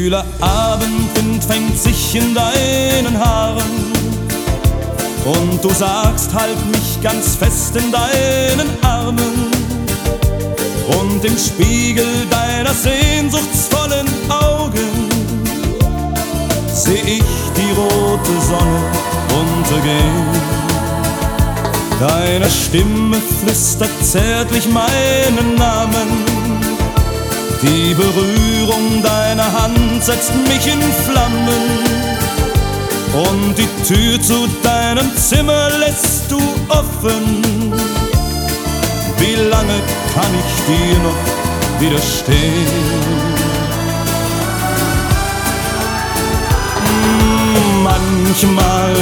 Kühler Abendwind fängt sich in deinen Haaren und du sagst, halt mich ganz fest in deinen Armen. Und im Spiegel deiner sehnsuchtsvollen Augen seh ich die rote Sonne untergehen. Deine Stimme flüstert zärtlich meinen Namen. Die Berührung deiner Hand setzt mich in Flammen. Und die Tür zu deinem Zimmer lässt du offen. Wie lange kann ich dir noch widerstehen? Manchmal